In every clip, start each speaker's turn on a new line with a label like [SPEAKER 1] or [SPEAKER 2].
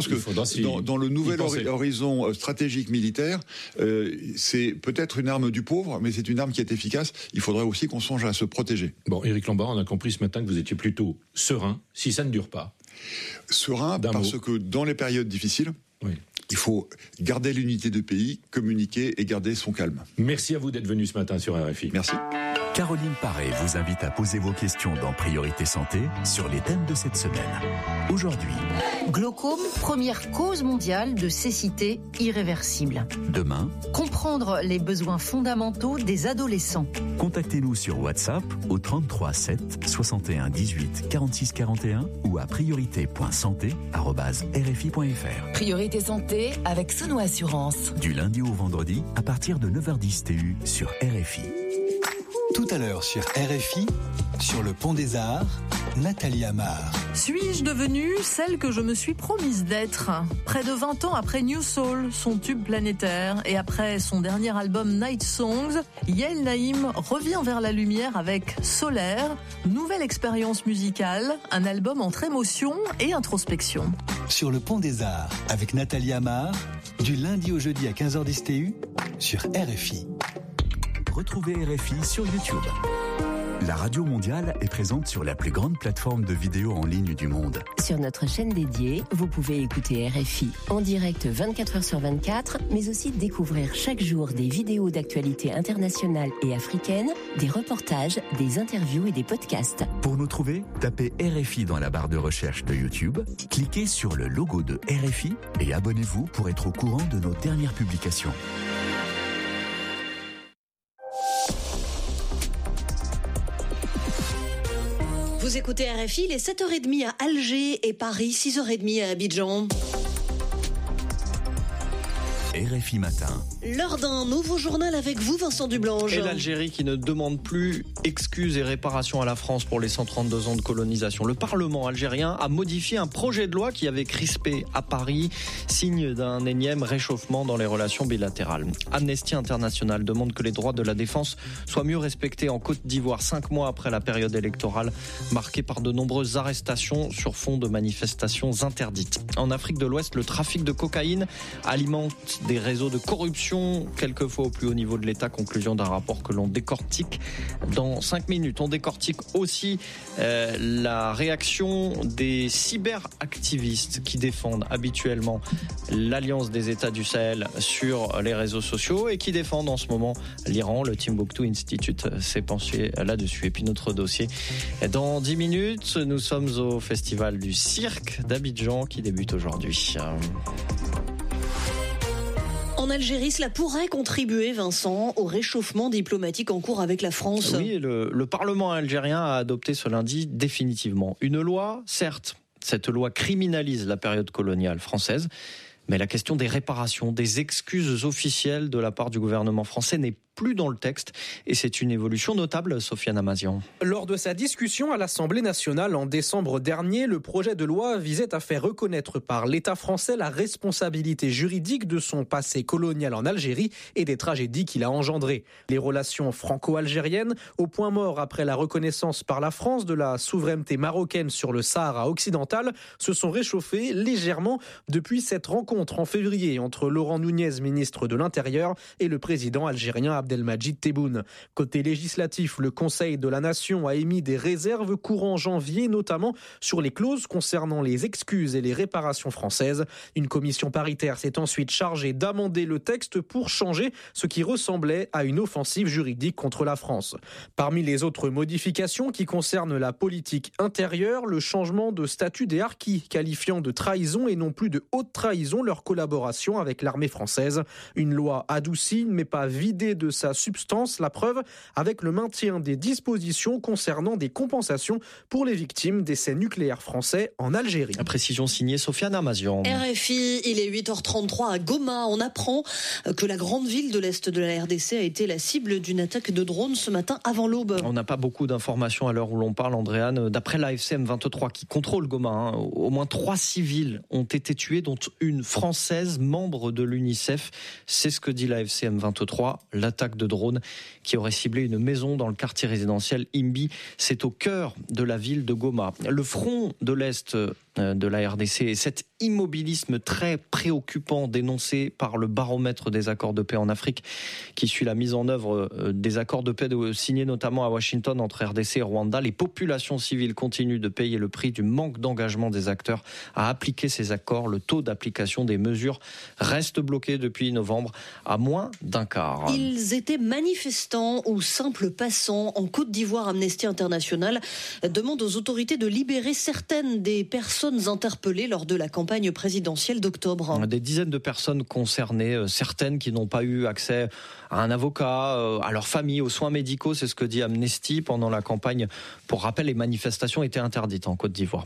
[SPEAKER 1] pense que dans le nouvel horizon stratégique militaire, c'est peut-être une arme du pauvre, mais c'est une arme qui est efficace. Il faudrait aussi qu'on songe à se protéger.
[SPEAKER 2] Bon, Éric Lombard, on a compris ce matin que vous étiez plutôt serein, si ça ne dure pas.
[SPEAKER 1] Serein, parce que dans les périodes difficiles, il faut garder l'unité de pays, communiquer et garder son calme.
[SPEAKER 2] Merci à vous d'être venu ce matin sur RFI.
[SPEAKER 1] Merci.
[SPEAKER 3] Caroline Paré vous invite à poser vos questions dans Priorité Santé sur les thèmes de cette semaine. Aujourd'hui,
[SPEAKER 4] glaucome, première cause mondiale de cécité irréversible.
[SPEAKER 3] Demain,
[SPEAKER 4] comprendre les besoins fondamentaux des adolescents.
[SPEAKER 3] Contactez-nous sur WhatsApp au 33 7 61 18 46 41 ou à priorité.santé@rfi.fr.
[SPEAKER 5] Priorité Santé avec Sono Assurance.
[SPEAKER 3] Du lundi au vendredi à partir de 9h10 TU sur RFI.
[SPEAKER 6] Tout à l'heure sur RFI, sur le Pont des Arts, Nathalie Amar.
[SPEAKER 7] Suis-je devenue celle que je me suis promise d'être ? Près de 20 ans après New Soul, son tube planétaire, et après son dernier album Night Songs, Yael Naïm revient vers la lumière avec Solaire, nouvelle expérience musicale, un album entre émotion et introspection.
[SPEAKER 6] Sur le Pont des Arts, avec Nathalie Amar, du lundi au jeudi à 15h10 TU, sur RFI.
[SPEAKER 3] Retrouvez RFI sur YouTube. La Radio Mondiale est présente sur la plus grande plateforme de vidéos en ligne du monde.
[SPEAKER 8] Sur notre chaîne dédiée, vous pouvez écouter RFI en direct 24h/24, mais aussi découvrir chaque jour des vidéos d'actualité internationale et africaine, des reportages, des interviews et des podcasts.
[SPEAKER 3] Pour nous trouver, tapez RFI dans la barre de recherche de YouTube, cliquez sur le logo de RFI et abonnez-vous pour être au courant de nos dernières publications.
[SPEAKER 9] Vous écoutez RFI, il est 7h30 à Alger et Paris, 6h30 à Abidjan.
[SPEAKER 3] RFI Matin.
[SPEAKER 9] L'heure d'un nouveau journal avec vous, Vincent Dublange.
[SPEAKER 10] Et l'Algérie qui ne demande plus excuses et réparations à la France pour les 132 ans de colonisation. Le Parlement algérien a modifié un projet de loi qui avait crispé à Paris, signe d'un énième réchauffement dans les relations bilatérales. Amnesty International demande que les droits de la défense soient mieux respectés en Côte d'Ivoire, 5 mois après la période électorale, marquée par de nombreuses arrestations sur fond de manifestations interdites. En Afrique de l'Ouest, le trafic de cocaïne alimente des réseaux de corruption, quelquefois au plus haut niveau de l'État. Conclusion d'un rapport que l'on décortique dans 5 minutes. On décortique aussi la réaction des cyberactivistes qui défendent habituellement l'Alliance des États du Sahel sur les réseaux sociaux et qui défendent en ce moment l'Iran. Le Timbuktu Institute s'est penché là-dessus. Et puis notre dossier dans 10 minutes. Nous sommes au Festival du Cirque d'Abidjan qui débute aujourd'hui.
[SPEAKER 9] En Algérie, cela pourrait contribuer, Vincent, au réchauffement diplomatique en cours avec la France.
[SPEAKER 10] Oui, le Parlement algérien a adopté ce lundi définitivement une loi. Certes, cette loi criminalise la période coloniale française, mais la question des réparations, des excuses officielles de la part du gouvernement français n'est plus dans le texte et c'est une évolution notable, Sofiane Amazian.
[SPEAKER 11] Lors de sa discussion à l'Assemblée nationale en décembre dernier, le projet de loi visait à faire reconnaître par l'État français la responsabilité juridique de son passé colonial en Algérie et des tragédies qu'il a engendrées. Les relations franco-algériennes, au point mort après la reconnaissance par la France de la souveraineté marocaine sur le Sahara occidental, se sont réchauffées légèrement depuis cette rencontre en février entre Laurent Nunez, ministre de l'Intérieur, et le président algérien Abdelmadjid Tebboune. Côté législatif, le Conseil de la Nation a émis des réserves courant janvier, notamment sur les clauses concernant les excuses et les réparations françaises. Une commission paritaire s'est ensuite chargée d'amender le texte pour changer ce qui ressemblait à une offensive juridique contre la France. Parmi les autres modifications qui concernent la politique intérieure, le changement de statut des harkis, qualifiant de trahison et non plus de haute trahison leur collaboration avec l'armée française. Une loi adoucie, mais pas vidée de sa substance, la preuve avec le maintien des dispositions concernant des compensations pour les victimes d'essais nucléaires français en Algérie.
[SPEAKER 10] La précision signée Sofiane Amazian.
[SPEAKER 9] RFI, il est 8h33 à Goma. On apprend que la grande ville de l'Est de la RDC a été la cible d'une attaque de drone ce matin avant l'aube.
[SPEAKER 10] On n'a pas beaucoup d'informations à l'heure où l'on parle, Andréane. D'après l'AFCM 23 qui contrôle Goma, au moins 3 civils ont été tués, dont une Française, membre de l'UNICEF. C'est ce que dit l'AFCM 23. L'attaque de drone qui aurait ciblé une maison dans le quartier résidentiel Imbi. C'est au cœur de la ville de Goma. Le front de l'Est de la RDC et cet immobilisme très préoccupant dénoncé par le baromètre des accords de paix en Afrique qui suit la mise en œuvre des accords de paix signés notamment à Washington entre RDC et Rwanda. Les populations civiles continuent de payer le prix du manque d'engagement des acteurs à appliquer ces accords. Le taux d'application des mesures reste bloqué depuis novembre à moins d'un quart.
[SPEAKER 9] Ils étaient manifestants ou simples passants. En Côte d'Ivoire, Amnesty International demande aux autorités de libérer certaines des personnes interpellées lors de la campagne présidentielle d'octobre.
[SPEAKER 10] Des dizaines de personnes concernées, certaines qui n'ont pas eu accès à un avocat, à leur famille, aux soins médicaux, c'est ce que dit Amnesty pendant la campagne. Pour rappel, les manifestations étaient interdites en Côte d'Ivoire.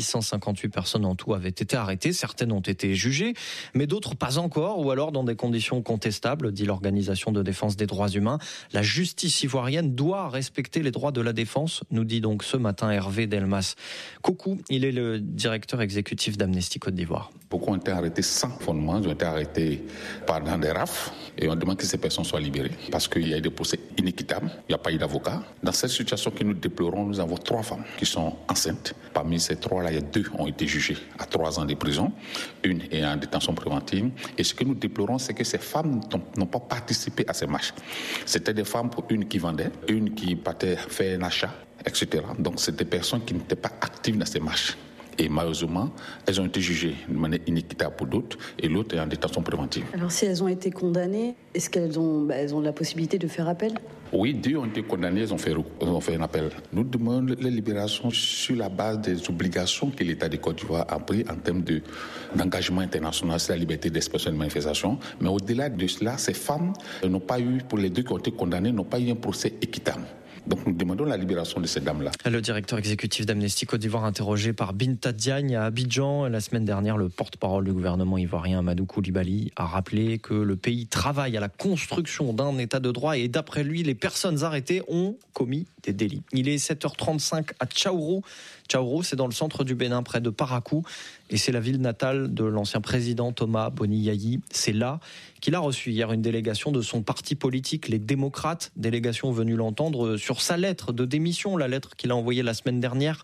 [SPEAKER 10] 1658 personnes en tout avaient été arrêtées, certaines ont été jugées, mais d'autres pas encore, ou alors dans des conditions contestables, dit l'Organisation de défense des droits humains. La justice ivoirienne doit respecter les droits de la défense, nous dit donc ce matin Hervé Delmas. Coucou, il est le directeur exécutif d'Amnesty Côte d'Ivoire.
[SPEAKER 12] Beaucoup ont été arrêtés sans fondement, ils ont été arrêtés dans des rafles et on demande que ces personnes soient libérées parce qu'il y a eu des procès inéquitables, il n'y a pas eu d'avocat. Dans cette situation que nous déplorons, nous avons 3 femmes qui sont enceintes. Parmi ces 3-là, il y a 2 ont été jugées à 3 ans de prison, une est en détention préventive. Et ce que nous déplorons, c'est que ces femmes n'ont pas participé à ces marches. C'était des femmes, pour une qui vendait, une qui partait faire un achat, etc. Donc c'est des personnes qui n'étaient pas actives dans ces marches. Et malheureusement, elles ont été jugées de manière inéquitable pour d'autres et l'autre est en détention préventive.
[SPEAKER 13] Alors si elles ont été condamnées, est-ce qu'elles ont, elles ont la possibilité de faire appel ?
[SPEAKER 12] Oui, 2 ont été condamnées, elles ont fait un appel. Nous demandons les libérations sur la base des obligations que l'État de Côte d'Ivoire a pris en termes d'engagement international, c'est la liberté d'expression et de manifestation. Mais au-delà de cela, ces femmes n'ont pas eu, pour les 2 qui ont été condamnées, n'ont pas eu un procès équitable. Donc nous demandons la libération de ces dames-là.
[SPEAKER 10] Le directeur exécutif d'Amnesty Côte d'Ivoire interrogé par Binta Diagne à Abidjan. La semaine dernière, le porte-parole du gouvernement ivoirien Amadou Koulibaly a rappelé que le pays travaille à la construction d'un état de droit et d'après lui, les personnes arrêtées ont commis des délits. Il est 7h35 à Tchaourou. Tchaourou, c'est dans le centre du Bénin, près de Parakou. Et c'est la ville natale de l'ancien président Thomas Boni Yayi. C'est là qu'il a reçu hier une délégation de son parti politique, les démocrates. Délégation venue l'entendre sur sa lettre de démission, la lettre qu'il a envoyée la semaine dernière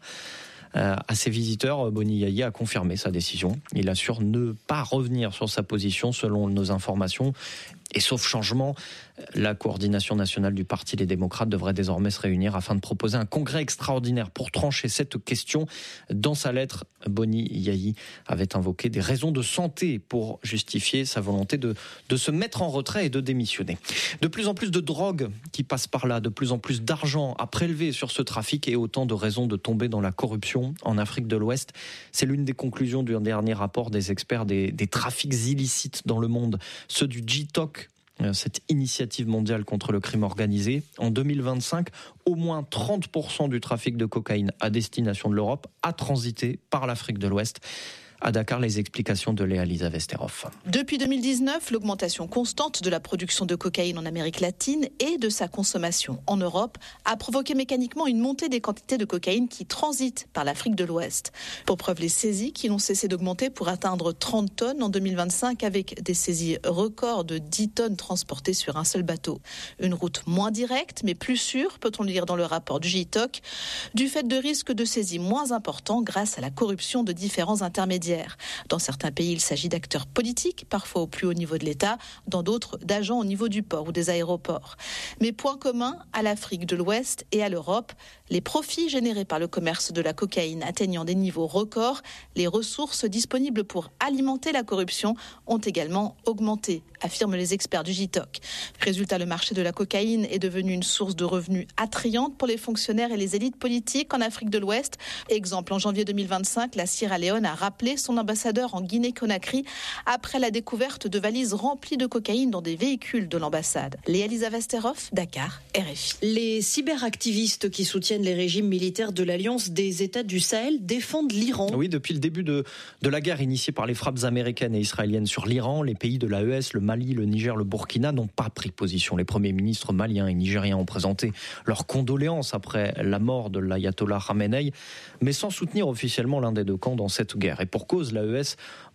[SPEAKER 10] à ses visiteurs. Boni Yayi a confirmé sa décision. Il assure ne pas revenir sur sa position selon nos informations. Et sauf changement, la coordination nationale du Parti des démocrates devrait désormais se réunir afin de proposer un congrès extraordinaire pour trancher cette question. Dans sa lettre, Boni Yayi avait invoqué des raisons de santé pour justifier sa volonté de se mettre en retrait et de démissionner. De plus en plus de drogues qui passent par là, de plus en plus d'argent à prélever sur ce trafic et autant de raisons de tomber dans la corruption en Afrique de l'Ouest. C'est l'une des conclusions d'un dernier rapport des experts des trafics illicites dans le monde, ceux du G-TOC, cette initiative mondiale contre le crime organisé. En 2025, au moins 30% du trafic de cocaïne à destination de l'Europe a transité par l'Afrique de l'Ouest. À Dakar, les explications de Léa Lisa Vesterhoff.
[SPEAKER 14] Depuis 2019, l'augmentation constante de la production de cocaïne en Amérique latine et de sa consommation en Europe a provoqué mécaniquement une montée des quantités de cocaïne qui transitent par l'Afrique de l'Ouest. Pour preuve, les saisies qui n'ont cessé d'augmenter pour atteindre 30 tonnes en 2025 avec des saisies records de 10 tonnes transportées sur un seul bateau. Une route moins directe mais plus sûre, peut-on lire dans le rapport du G-TOC, du fait de risques de saisie moins importants grâce à la corruption de différents intermédiaires. Dans certains pays, il s'agit d'acteurs politiques, parfois au plus haut niveau de l'État, dans d'autres d'agents au niveau du port ou des aéroports. Mais point commun à l'Afrique de l'Ouest et à l'Europe, les profits générés par le commerce de la cocaïne atteignant des niveaux records, les ressources disponibles pour alimenter la corruption ont également augmenté, affirment les experts du G-TOC. Résultat, le marché de la cocaïne est devenu une source de revenus attrayante pour les fonctionnaires et les élites politiques en Afrique de l'Ouest. Exemple, en janvier 2025, la Sierra Leone a rappelé son ambassadeur en Guinée-Conakry après la découverte de valises remplies de cocaïne dans des véhicules de l'ambassade. Léa Lisa Vesterhoff, Dakar, RFI.
[SPEAKER 9] Les cyberactivistes qui soutiennent les régimes militaires de l'Alliance des États du Sahel défendent l'Iran.
[SPEAKER 10] Oui, depuis le début de la guerre initiée par les frappes américaines et israéliennes sur l'Iran, les pays de l'AES, le Mali, le Niger, le Burkina n'ont pas pris position. Les premiers ministres maliens et nigériens ont présenté leurs condoléances après la mort de l'ayatollah Khamenei, mais sans soutenir officiellement l'un des deux camps dans cette guerre. Et pour cause, l'AES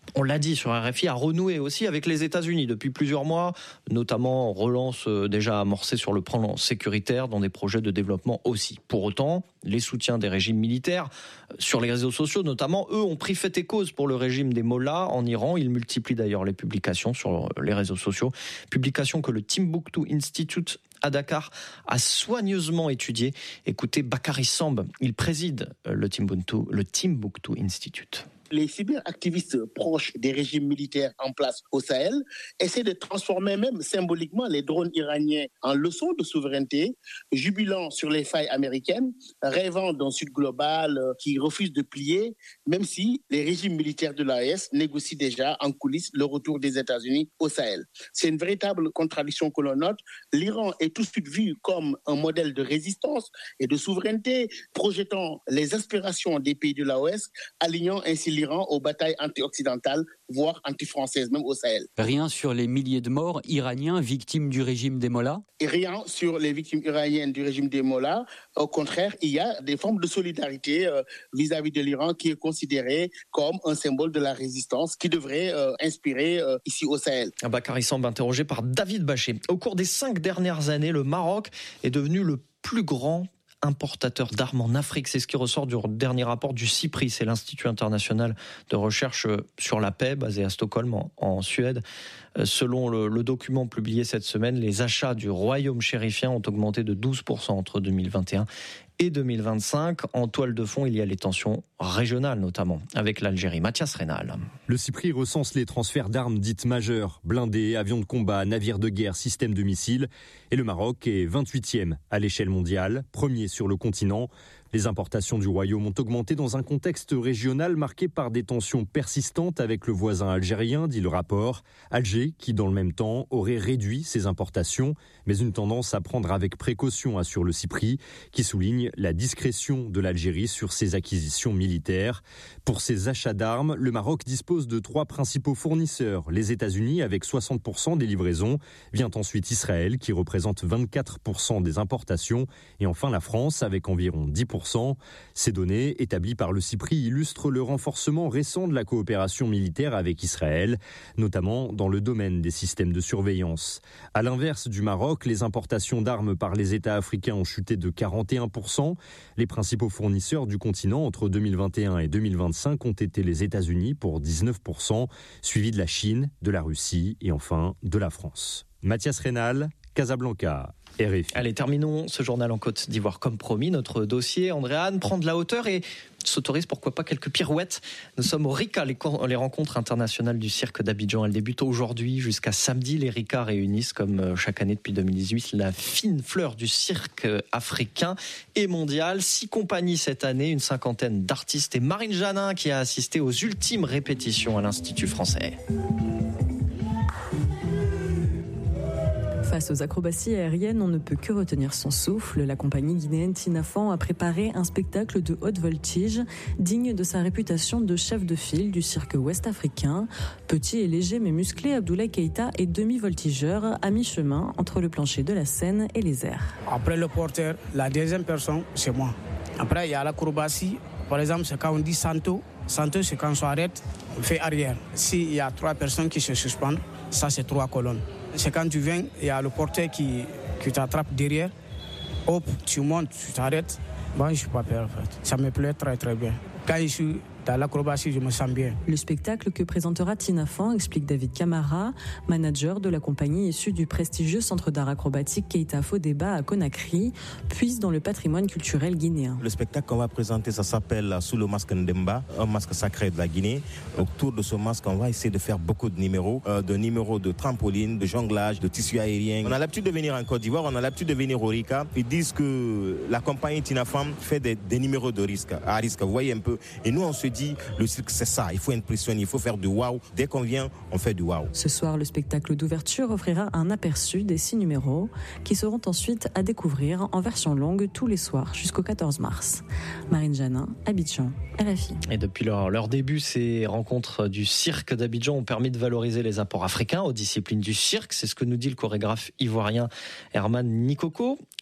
[SPEAKER 10] on l'a dit sur RFI, a renoué aussi avec les États-Unis depuis plusieurs mois, notamment relance déjà amorcée sur le plan sécuritaire dans des projets de développement aussi. Pour autant, les soutiens des régimes militaires sur les réseaux sociaux notamment, eux ont pris fait et cause pour le régime des mollahs en Iran. Ils multiplient d'ailleurs les publications sur les réseaux sociaux, publications que le Timbuktu Institute à Dakar a soigneusement étudié. Écoutez Bakary Samb, il préside le Timbuktu Institute.
[SPEAKER 15] Les cyberactivistes proches des régimes militaires en place au Sahel essaient de transformer même symboliquement les drones iraniens en leçons de souveraineté, jubilant sur les failles américaines, rêvant d'un sud global qui refuse de plier, même si les régimes militaires de l'AES négocient déjà en coulisses le retour des États-Unis au Sahel. C'est une véritable contradiction que l'on note. L'Iran est tout de suite vu comme un modèle de résistance et de souveraineté, projetant les aspirations des pays de l'AES, alignant ainsi l'Iran aux batailles anti-occidentales, voire anti-françaises, même au Sahel.
[SPEAKER 16] Rien sur les milliers de morts iraniens victimes du régime des mollahs ?
[SPEAKER 15] Et rien sur les victimes iraniennes du régime des mollahs. Au contraire, il y a des formes de solidarité vis-à-vis de l'Iran qui est considéré comme un symbole de la résistance qui devrait inspirer ici au Sahel.
[SPEAKER 10] Bakary Samb interrogé par David Bachet. Au cours des 5 dernières années, le Maroc est devenu le plus grand importateur d'armes en Afrique. C'est ce qui ressort du dernier rapport du CIPRI, c'est l'Institut international de recherche sur la paix, basé à Stockholm, en Suède. Selon le document publié cette semaine, les achats du royaume chérifien ont augmenté de 12% entre 2021 et 2025. En toile de fond, il y a les tensions régionales, notamment avec l'Algérie. Mathias Reynal.
[SPEAKER 17] Le CIPRI recense les transferts d'armes dites majeures, blindés, avions de combat, navires de guerre, systèmes de missiles. Et le Maroc est 28e à l'échelle mondiale, premier sur le continent. Les importations du royaume ont augmenté dans un contexte régional marqué par des tensions persistantes avec le voisin algérien, dit le rapport. Alger, qui dans le même temps aurait réduit ses importations, mais une tendance à prendre avec précaution, assure le CIPRI, qui souligne la discrétion de l'Algérie sur ses acquisitions militaires. Pour ses achats d'armes, le Maroc dispose de 3 principaux fournisseurs. Les États-Unis, avec 60% des livraisons, vient ensuite Israël, qui représente 24% des importations, et enfin la France, avec environ 10%. Ces données, établies par le CIPRI, illustrent le renforcement récent de la coopération militaire avec Israël, notamment dans le domaine des systèmes de surveillance. À l'inverse du Maroc, les importations d'armes par les États africains ont chuté de 41%. Les principaux fournisseurs du continent entre 2021 et 2025 ont été les États-Unis pour 19%, suivis de la Chine, de la Russie et enfin de la France. Mathias Reynal, Casablanca, RFI.
[SPEAKER 10] Allez, terminons ce journal en Côte d'Ivoire comme promis. Notre dossier, Andréane, prend de la hauteur et s'autorise pourquoi pas quelques pirouettes. Nous sommes au RICA, les rencontres internationales du cirque d'Abidjan. Elles débutent aujourd'hui jusqu'à samedi. Les RICA réunissent, comme chaque année depuis 2018, la fine fleur du cirque africain et mondial. 6 compagnies cette année, une 50aine d'artistes et Marine Janin qui a assisté aux ultimes répétitions à l'Institut français.
[SPEAKER 18] Face aux acrobaties aériennes, on ne peut que retenir son souffle. La compagnie guinéenne Tinafan a préparé un spectacle de haute voltige digne de sa réputation de chef de file du cirque ouest-africain. Petit et léger mais musclé, Abdoulaye Keïta est demi-voltigeur à mi-chemin entre le plancher de la scène et les airs.
[SPEAKER 19] Après le porteur, la deuxième personne, c'est moi. Après, il y a l'acrobatie. Par exemple, c'est quand on dit santo. Santo, c'est quand on s'arrête, on fait arrière. S'il y a 3 personnes qui se suspendent, ça c'est 3 colonnes. C'est quand tu viens, il y a le porteur qui t'attrape derrière. Hop, tu montes, tu t'arrêtes. Bon, je ne suis pas peur en fait. Ça me plaît très très bien. Quand je suis dans l'acrobatie, je me sens bien.
[SPEAKER 18] Le spectacle que présentera Tinafan, explique David Camara, manager de la compagnie issue du prestigieux centre d'art acrobatique Keïta Fodeba à Conakry, puise dans le patrimoine culturel guinéen.
[SPEAKER 20] Le spectacle qu'on va présenter, ça s'appelle Sous le masque Ndemba, un masque sacré de la Guinée. Autour de ce masque, on va essayer de faire beaucoup de numéros de trampoline, de jonglage, de tissu aérien. On a l'habitude de venir en Côte d'Ivoire, on a l'habitude de venir au RICA. Ils disent que la compagnie Tinafan fait des numéros de risque, à risque, vous voyez un peu. Et nous, on se dit, le cirque, c'est ça, il faut impressionner, il faut faire du waouh. Dès qu'on vient, on fait du waouh.
[SPEAKER 18] Ce soir, le spectacle d'ouverture offrira un aperçu des 6 numéros qui seront ensuite à découvrir en version longue tous les soirs jusqu'au 14 mars. Marine Janin, Abidjan, RFI.
[SPEAKER 10] Et depuis leur début, ces rencontres du cirque d'Abidjan ont permis de valoriser les apports africains aux disciplines du cirque. C'est ce que nous dit le chorégraphe ivoirien Herman Nikoko.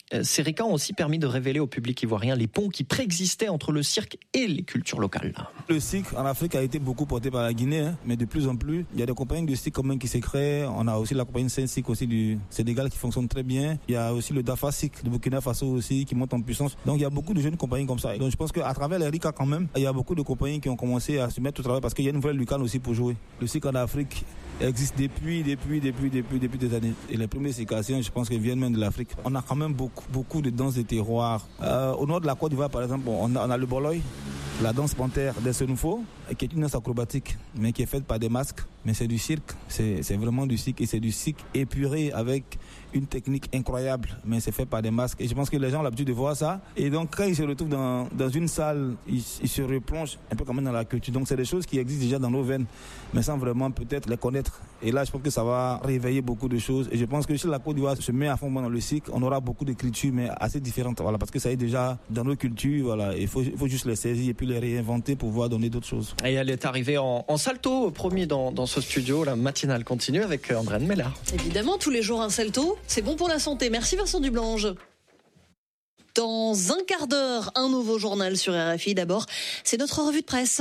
[SPEAKER 10] Ces RICA ont aussi permis de révéler au public ivoirien les ponts qui préexistaient entre le cirque et les cultures locales.
[SPEAKER 21] Le cirque en Afrique a été beaucoup porté par la Guinée, mais de plus en plus, il y a des compagnies de cirque communes qui se créent. On a aussi la compagnie Saint-Cirque aussi du Sénégal qui fonctionne très bien. Il y a aussi le Dafa Cirque de Burkina Faso aussi qui monte en puissance. Donc il y a beaucoup de jeunes compagnies comme ça. Et donc je pense qu'à travers les RICA quand même, il y a beaucoup de compagnies qui ont commencé à se mettre au travail parce qu'il y a une vraie lucarne aussi pour jouer. Le cirque en Afrique existe depuis des années. Et les premières circassiens, je pense qu'elles viennent même de l'Afrique. On a quand même beaucoup de danses de terroir. Au nord de la Côte d'Ivoire, par exemple, on a le Boloy, la danse panthère des Senufo, qui est une danse acrobatique, mais qui est faite par des masques. Mais c'est du cirque, c'est vraiment du cirque, et c'est du cirque épuré avec une technique incroyable, mais c'est fait par des masques. Et je pense que les gens ont l'habitude de voir ça. Et donc, quand ils se retrouvent dans une salle, ils se replongent un peu quand même dans la culture. Donc, c'est des choses qui existent déjà dans nos veines, mais sans vraiment peut-être les connaître. Et là, je pense que ça va réveiller beaucoup de choses. Et je pense que si la Côte d'Ivoire se met à fond dans le cirque, on aura beaucoup de cultures, mais assez différentes. Voilà, parce que ça est déjà dans nos cultures. Voilà, il faut juste les saisir et puis les réinventer pour pouvoir donner d'autres choses.
[SPEAKER 10] Et elle est arrivée en salto, promis, dans ce studio. La matinale continue avec Andréane Mellard.
[SPEAKER 9] Évidemment, tous les jours un salto, c'est bon pour la santé. Merci Vincent Dublange. Dans un quart d'heure, un nouveau journal sur RFI. D'abord, c'est notre revue de presse.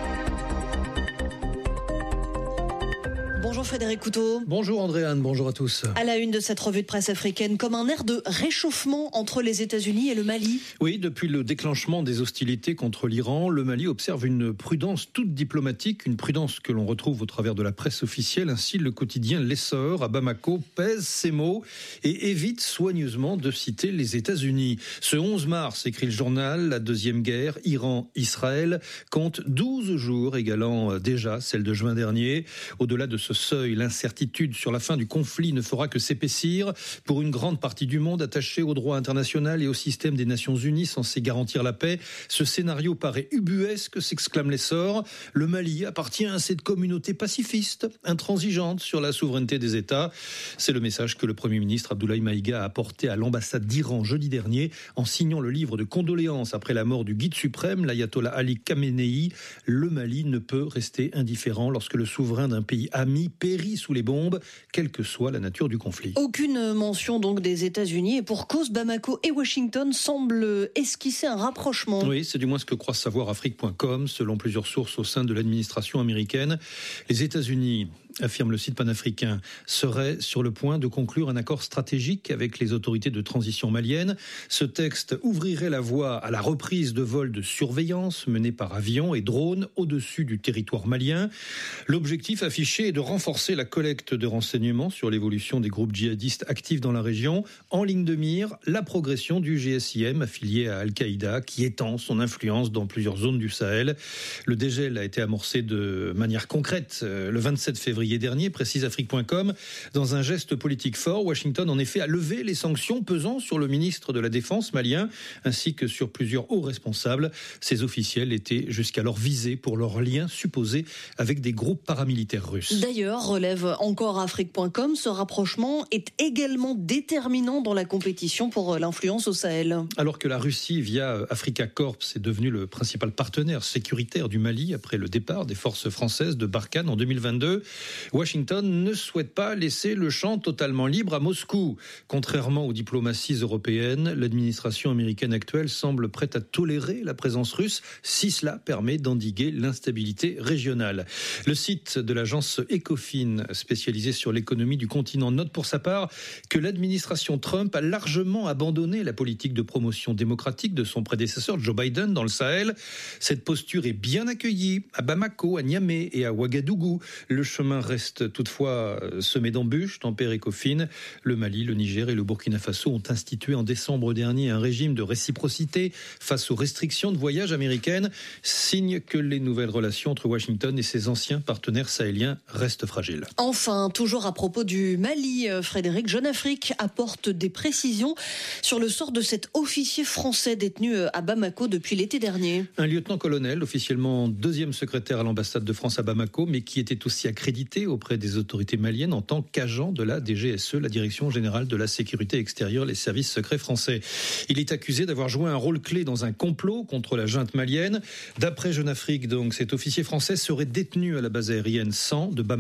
[SPEAKER 9] Bonjour Frédéric Couteau.
[SPEAKER 2] Bonjour Andréane, bonjour à tous.
[SPEAKER 9] À la une de cette revue de presse africaine, comme un air de réchauffement entre les États-Unis et le Mali.
[SPEAKER 2] Oui, depuis le déclenchement des hostilités contre l'Iran, le Mali observe une prudence toute diplomatique, une prudence que l'on retrouve au travers de la presse officielle. Ainsi, le quotidien L'Essor à Bamako pèse ses mots et évite soigneusement de citer les États-Unis. Ce 11 mars, écrit le journal, la deuxième guerre, Iran-Israël, compte 12 jours, égalant déjà celle de juin dernier. Au-delà de ce seuil, l'incertitude sur la fin du conflit ne fera que s'épaissir pour une grande partie du monde attachée au droit international et au système des Nations Unies censé garantir la paix. Ce scénario paraît ubuesque, s'exclame L'Essor. Le Mali appartient à cette communauté pacifiste, intransigeante sur la souveraineté des États. C'est le message que le Premier ministre Abdoulaye Maïga a apporté à l'ambassade d'Iran jeudi dernier en signant le livre de condoléances après la mort du guide suprême, l'ayatollah Ali Khamenei. Le Mali ne peut rester indifférent lorsque le souverain d'un pays ami périt sous les bombes, quelle que soit la nature du conflit.
[SPEAKER 9] Aucune mention donc des États-Unis et pour cause, Bamako et Washington semblent esquisser un rapprochement.
[SPEAKER 2] Oui, c'est du moins ce que croit savoir Afrique.com, selon plusieurs sources au sein de l'administration américaine. Les États-Unis, affirme le site panafricain, serait sur le point de conclure un accord stratégique avec les autorités de transition maliennes. Ce texte ouvrirait la voie à la reprise de vols de surveillance menés par avion et drones au-dessus du territoire malien. L'objectif affiché est de renforcer la collecte de renseignements sur l'évolution des groupes djihadistes actifs dans la région. En ligne de mire, la progression du GSIM affilié à Al-Qaïda qui étend son influence dans plusieurs zones du Sahel. Le dégel a été amorcé de manière concrète le 27 février dernier, précise Afrique.com. Dans un geste politique fort, Washington en effet a levé les sanctions pesant sur le ministre de la Défense malien ainsi que sur plusieurs hauts responsables. Ces officiels étaient jusqu'alors visés pour leurs liens supposés avec des groupes paramilitaires russes.
[SPEAKER 9] D'ailleurs, relève encore Afrique.com, ce rapprochement est également déterminant dans la compétition pour l'influence au Sahel.
[SPEAKER 2] Alors que la Russie, via Africa Corps, est devenue le principal partenaire sécuritaire du Mali après le départ des forces françaises de Barkhane en 2022, Washington ne souhaite pas laisser le champ totalement libre à Moscou. Contrairement aux diplomaties européennes, l'administration américaine actuelle semble prête à tolérer la présence russe si cela permet d'endiguer l'instabilité régionale. Le site de l'agence Ecofin, spécialisée sur l'économie du continent, note pour sa part que l'administration Trump a largement abandonné la politique de promotion démocratique de son prédécesseur Joe Biden dans le Sahel. Cette posture est bien accueillie à Bamako, à Niamey et à Ouagadougou. Le chemin reste toutefois semé d'embûches, tempère Ecofin. Le Mali, le Niger et le Burkina Faso ont institué en décembre dernier un régime de réciprocité face aux restrictions de voyage américaines, signe que les nouvelles relations entre Washington et ses anciens partenaires sahéliens restent fragiles.
[SPEAKER 9] Enfin, toujours à propos du Mali, Frédéric, Jeune Afrique apporte des précisions sur le sort de cet officier français détenu à Bamako depuis l'été dernier.
[SPEAKER 2] Un lieutenant-colonel, officiellement deuxième secrétaire à l'ambassade de France à Bamako, mais qui était aussi accrédité auprès des autorités maliennes en tant qu'agent de la DGSE, la Direction Générale de la Sécurité Extérieure, les services secrets français. Il est accusé d'avoir joué un rôle clé dans un complot contre la junte malienne. D'après Jeune Afrique, donc, cet officier français serait détenu à la base aérienne 100 de Bamako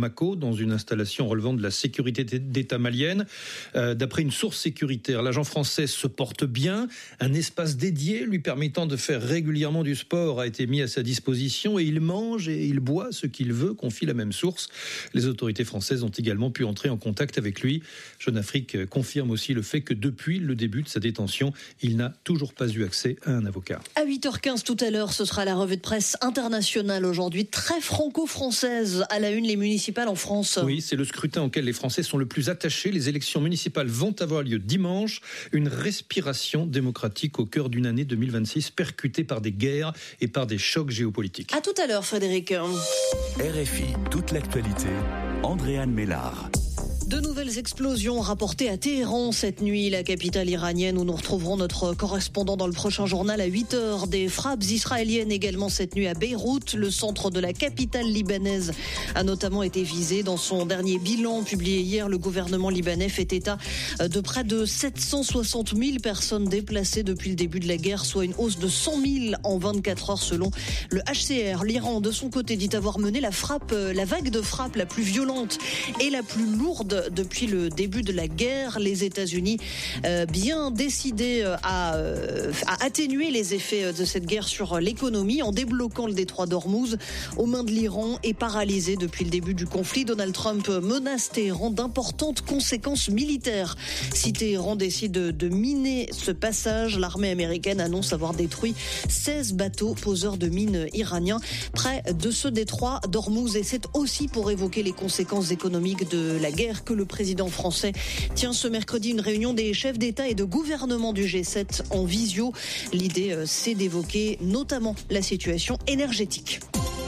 [SPEAKER 2] Bamako, dans une installation relevant de la sécurité d'État malienne. D'après une source sécuritaire, l'agent français se porte bien. Un espace dédié lui permettant de faire régulièrement du sport a été mis à sa disposition et il mange et il boit ce qu'il veut, confie la même source. Les autorités françaises ont également pu entrer en contact avec lui. Jeune Afrique confirme aussi le fait que depuis le début de sa détention, il n'a toujours pas eu accès à un avocat.
[SPEAKER 9] À 8h15 tout à l'heure, ce sera la revue de presse internationale aujourd'hui, très franco-française. À la une, les municipales en France.
[SPEAKER 2] Oui, c'est le scrutin auquel les Français sont le plus attachés. Les élections municipales vont avoir lieu dimanche. Une respiration démocratique au cœur d'une année 2026 percutée par des guerres et par des chocs géopolitiques.
[SPEAKER 9] À tout à l'heure, Frédéric.
[SPEAKER 3] RFI, toute l'actualité, Andréane Mélard.
[SPEAKER 9] De nouvelles explosions rapportées à Téhéran cette nuit, la capitale iranienne, où nous retrouverons notre correspondant dans le prochain journal à 8h. Des frappes israéliennes également cette nuit à Beyrouth. Le centre de la capitale libanaise a notamment été visé. Dans son dernier bilan publié hier, le gouvernement libanais fait état de près de 760 000 personnes déplacées depuis le début de la guerre, soit une hausse de 100 000 en 24 heures selon le HCR. L'Iran, de son côté, dit avoir mené la vague de frappe la plus violente et la plus lourde depuis le début de la guerre. Les États-Unis bien décidés à atténuer les effets de cette guerre sur l'économie en débloquant le détroit d'Ormuz aux mains de l'Iran et paralysé depuis le début du conflit. Donald Trump menace Téhéran d'importantes conséquences militaires. Si Téhéran décide de miner ce passage, l'armée américaine annonce avoir détruit 16 bateaux poseurs de mines iraniens près de ce détroit d'Ormuz. Et c'est aussi pour évoquer les conséquences économiques de la guerre que le président français tient ce mercredi une réunion des chefs d'État et de gouvernement du G7 en visio. L'idée, c'est d'évoquer notamment la situation énergétique.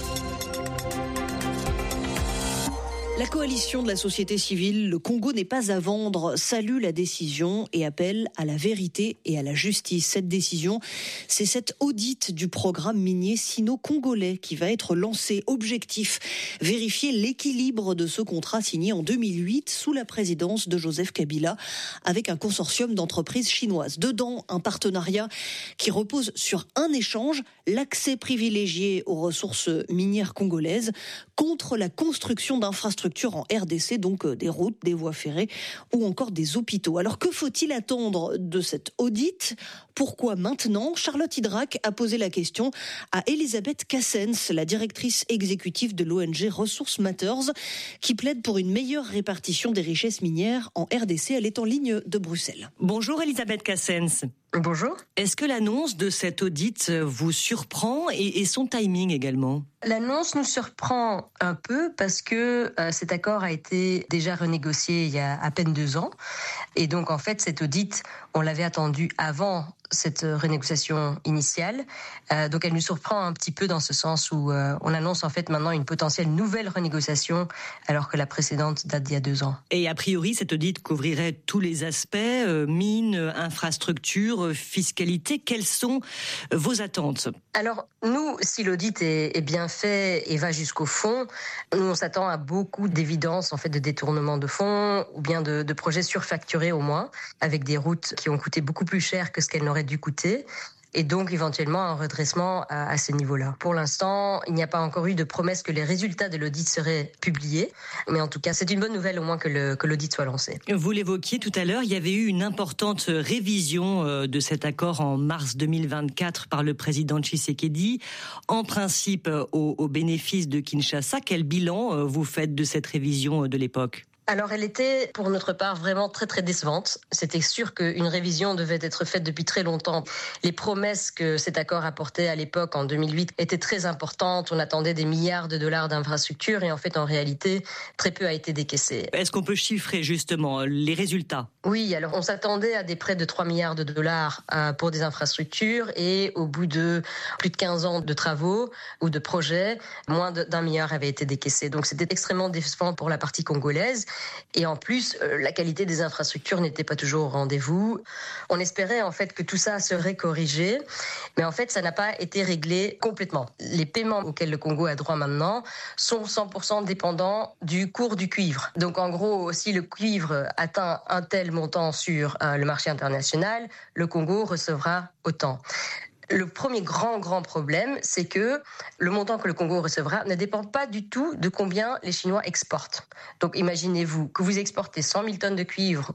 [SPEAKER 9] La coalition de la société civile, le Congo n'est pas à vendre, salue la décision et appelle à la vérité et à la justice. Cette décision, c'est cet audit du programme minier sino-congolais qui va être lancé. Objectif, vérifier l'équilibre de ce contrat signé en 2008 sous la présidence de Joseph Kabila avec un consortium d'entreprises chinoises. Dedans, un partenariat qui repose sur un échange, l'accès privilégié aux ressources minières congolaises contre la construction d'infrastructures en RDC, donc des routes, des voies ferrées ou encore des hôpitaux. Alors que faut-il attendre de cet audit ? Pourquoi maintenant ? Charlotte Hydrac a posé la question à Elisabeth Cassens, la directrice exécutive de l'ONG Resource Matters, qui plaide pour une meilleure répartition des richesses minières en RDC. Elle est en ligne de Bruxelles.
[SPEAKER 1] Bonjour Elisabeth Cassens.
[SPEAKER 22] Bonjour.
[SPEAKER 1] Est-ce que l'annonce de cet audit vous surprend et son timing également ?
[SPEAKER 22] L'annonce nous surprend un peu parce que cet accord a été déjà renégocié il y a à peine 2 ans. Et donc en fait cet audit, on l'avait attendu avant cette renégociation initiale. Donc elle nous surprend un petit peu dans ce sens où on annonce en fait maintenant une potentielle nouvelle renégociation alors que la précédente date d'il y a 2 ans.
[SPEAKER 1] Et a priori cet audit couvrirait tous les aspects, mines, infrastructures, fiscalité. Quelles sont vos attentes ?
[SPEAKER 22] Alors nous, si l'audit est bien fait et va jusqu'au fond, nous on s'attend à beaucoup d'évidence en fait de détournement de fonds ou bien de projets surfacturés au moins, avec des routes qui ont coûté beaucoup plus cher que ce qu'elles n'auraient dû coûter. Et donc éventuellement un redressement à ce niveau-là. Pour l'instant, il n'y a pas encore eu de promesse que les résultats de l'audit seraient publiés. Mais en tout cas, c'est une bonne nouvelle au moins que l'audit soit lancé.
[SPEAKER 1] Vous l'évoquiez tout à l'heure, il y avait eu une importante révision de cet accord en mars 2024 par le président Tshisekedi. En principe, au bénéfice de Kinshasa, quel bilan vous faites de cette révision de l'époque ?
[SPEAKER 22] Alors elle était pour notre part vraiment très très décevante. C'était sûr qu'une révision devait être faite depuis très longtemps. Les promesses que cet accord apportait à l'époque en 2008 étaient très importantes. On attendait des milliards de dollars d'infrastructures et en fait en réalité très peu a été décaissé.
[SPEAKER 1] Est-ce qu'on peut chiffrer justement les résultats ?
[SPEAKER 22] Oui, alors on s'attendait à des prêts de 3 milliards de dollars pour des infrastructures et au bout de plus de 15 ans de travaux ou de projets, moins d'1 milliard avait été décaissé. Donc c'était extrêmement décevant pour la partie congolaise. Et en plus, la qualité des infrastructures n'était pas toujours au rendez-vous. On espérait en fait que tout ça serait corrigé, mais en fait, ça n'a pas été réglé complètement. Les paiements auxquels le Congo a droit maintenant sont 100% dépendants du cours du cuivre. Donc en gros, si le cuivre atteint un tel montant sur le marché international, le Congo recevra autant. Le premier grand problème, c'est que le montant que le Congo recevra ne dépend pas du tout de combien les Chinois exportent. Donc imaginez-vous que vous exportez 100 000 tonnes de cuivre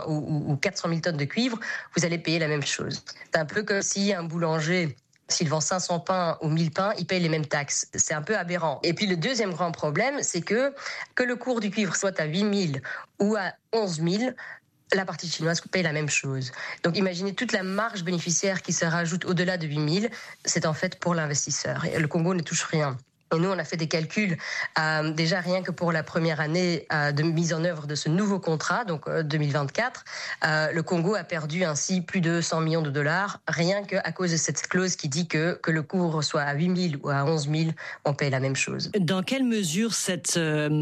[SPEAKER 22] ou 400 000 tonnes de cuivre, vous allez payer la même chose. C'est un peu comme si un boulanger, s'il vend 500 pains ou 1000 pains, il paye les mêmes taxes. C'est un peu aberrant. Et puis le deuxième grand problème, c'est que le cours du cuivre soit à 8 000 ou à 11 000, la partie chinoise paye la même chose. Donc imaginez toute la marge bénéficiaire qui se rajoute au-delà de 8 000, c'est en fait pour l'investisseur. Et le Congo ne touche rien. Et nous, on a fait des calculs, déjà rien que pour la première année de mise en œuvre de ce nouveau contrat, donc 2024, le Congo a perdu ainsi plus de 100 millions de dollars, rien qu'à cause de cette clause qui dit que le cours soit à 8 000 ou à 11 000, on paye la même chose.
[SPEAKER 1] Dans quelle mesure cette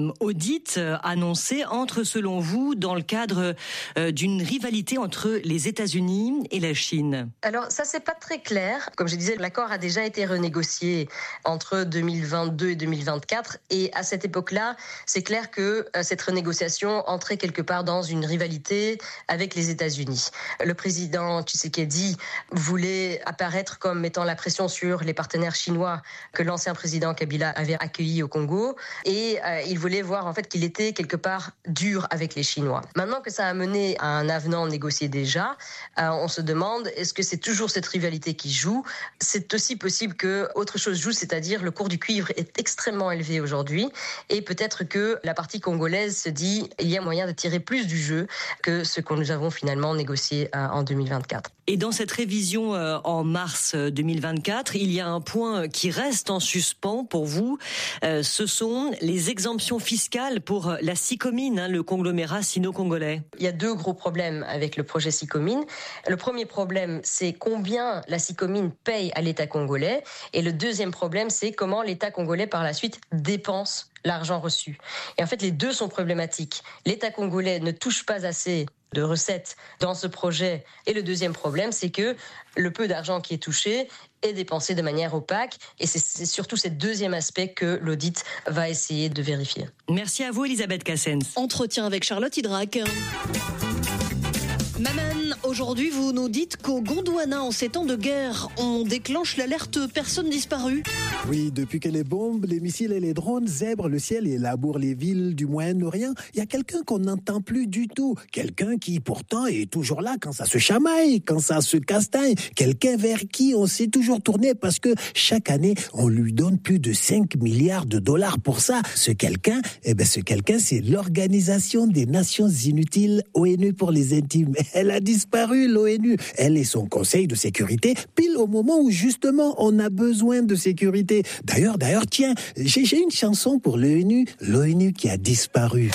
[SPEAKER 1] audit annoncée entre, selon vous, dans le cadre d'une rivalité entre les États-Unis et la Chine ?
[SPEAKER 22] Alors ça, c'est pas très clair. Comme je disais, l'accord a déjà été renégocié entre 2022 et 2024, et à cette époque-là, c'est clair que cette renégociation entrait quelque part dans une rivalité avec les États-Unis. Le président Tshisekedi voulait apparaître comme mettant la pression sur les partenaires chinois que l'ancien président Kabila avait accueillis au Congo, et il voulait voir en fait qu'il était quelque part dur avec les Chinois. Maintenant que ça a mené à un avenant négocié déjà, on se demande, est-ce que c'est toujours cette rivalité qui joue ? C'est aussi possible que autre chose joue, c'est-à-dire le cours du cuivre est extrêmement élevé aujourd'hui, et peut-être que la partie congolaise se dit il y a moyen de tirer plus du jeu que ce que nous avons finalement négocié en 2024.
[SPEAKER 1] Et dans cette révision en mars 2024, il y a un point qui reste en suspens pour vous, ce sont les exemptions fiscales pour la Sicomine, le conglomérat sino-congolais.
[SPEAKER 22] Il y a deux gros problèmes avec le projet Sicomine. Le premier problème, c'est combien la Sicomine paye à l'État congolais, et le deuxième problème, c'est comment l'État congolais par la suite dépense l'argent reçu. Et en fait, les deux sont problématiques. L'État congolais ne touche pas assez de recettes dans ce projet. Et le deuxième problème, c'est que le peu d'argent qui est touché est dépensé de manière opaque. Et c'est surtout ce deuxième aspect que l'audit va essayer de vérifier.
[SPEAKER 1] Merci à vous, Elisabeth Cassens.
[SPEAKER 9] Entretien avec Charlotte Hydrac. Maman, aujourd'hui, vous nous dites qu'au Gondwana, en ces temps de guerre, on déclenche l'alerte personne disparue.
[SPEAKER 4] Oui, depuis que les bombes, les missiles et les drones zèbrent le ciel et labourent les villes du Moyen-Orient, il y a quelqu'un qu'on n'entend plus du tout. Quelqu'un qui, pourtant, est toujours là quand ça se chamaille, quand ça se castagne. Quelqu'un vers qui on s'est toujours tourné parce que chaque année, on lui donne plus de 5 milliards de dollars pour ça. Ce quelqu'un, c'est l'Organisation des Nations Inutiles, ONU pour les intimes. Elle a disparu, l'ONU. Elle et son conseil de sécurité, pile au moment où justement on a besoin de sécurité. D'ailleurs, tiens, j'ai une chanson pour l'ONU qui a disparu.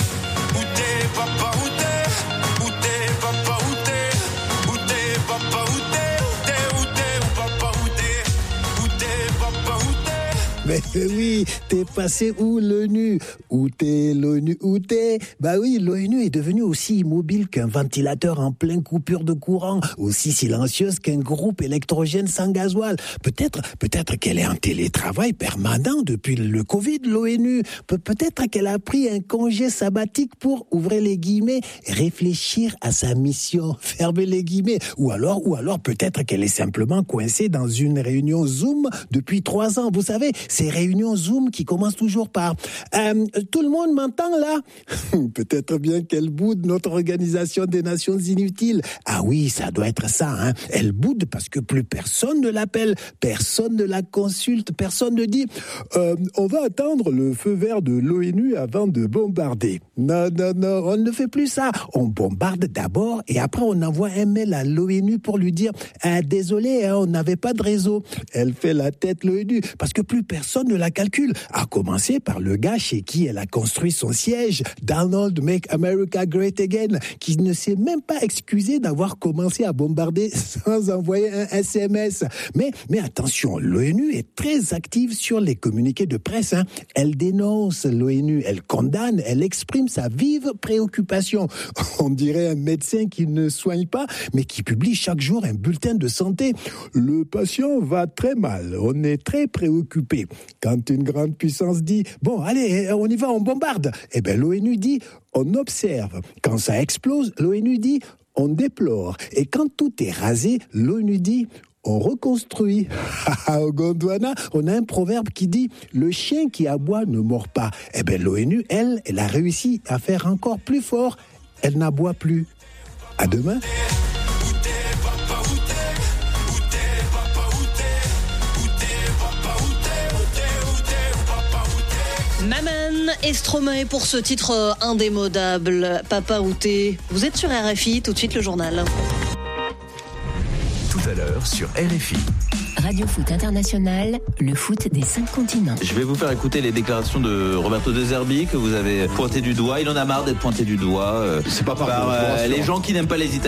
[SPEAKER 4] Mais oui, t'es passé où l'ONU ? Où t'es l'ONU ? Où t'es ? Bah oui, l'ONU est devenue aussi immobile qu'un ventilateur en pleine coupure de courant, aussi silencieuse qu'un groupe électrogène sans gasoil. Peut-être qu'elle est en télétravail permanent depuis le Covid, l'ONU. Peut-être qu'elle a pris un congé sabbatique pour, ouvrir les guillemets, réfléchir à sa mission, fermer les guillemets. Ou alors peut-être qu'elle est simplement coincée dans une réunion Zoom depuis 3 ans. Vous savez, ces réunions Zoom qui commencent toujours par tout le monde m'entend là ? Peut-être bien qu'elle boude notre Organisation des Nations Inutiles. Ah oui, ça doit être ça, hein. Elle boude parce que plus personne ne l'appelle, personne ne la consulte, personne ne dit on va attendre le feu vert de l'ONU avant de bombarder. Non, on ne fait plus ça. On bombarde d'abord et après on envoie un mail à l'ONU pour lui dire désolé, on n'avait pas de réseau. Elle fait la tête l'ONU parce que plus personne ne la calcule, à commencer par le gars chez qui elle a construit son siège, Donald Make America Great Again, qui ne s'est même pas excusé d'avoir commencé à bombarder sans envoyer un SMS. Mais attention, l'ONU est très active sur les communiqués de presse. Elle dénonce l'ONU, elle condamne, elle exprime sa vive préoccupation. On dirait un médecin qui ne soigne pas, mais qui publie chaque jour un bulletin de santé. Le patient va très mal, on est très préoccupé. Quand une grande puissance dit « Bon, allez, on y va, on bombarde », eh bien l'ONU dit « On observe ». Quand ça explose, l'ONU dit « On déplore ». Et quand tout est rasé, l'ONU dit « on reconstruit. Au Gondwana, on a un proverbe qui dit « Le chien qui aboie ne mord pas ». Eh bien, l'ONU, elle a réussi à faire encore plus fort. Elle n'aboie plus. À demain.
[SPEAKER 9] Maman et Stromae pour ce titre indémodable. Papa Outé. Vous êtes sur RFI, tout de suite le journal.
[SPEAKER 3] Tout à l'heure sur RFI.
[SPEAKER 8] Radio Foot International, le foot des 5 continents.
[SPEAKER 5] Je vais vous faire écouter les déclarations de Roberto De Zerbi que vous avez pointé du doigt. Il en a marre d'être pointé du doigt.
[SPEAKER 7] C'est pas par
[SPEAKER 5] les gens qui n'aiment pas les Italiens.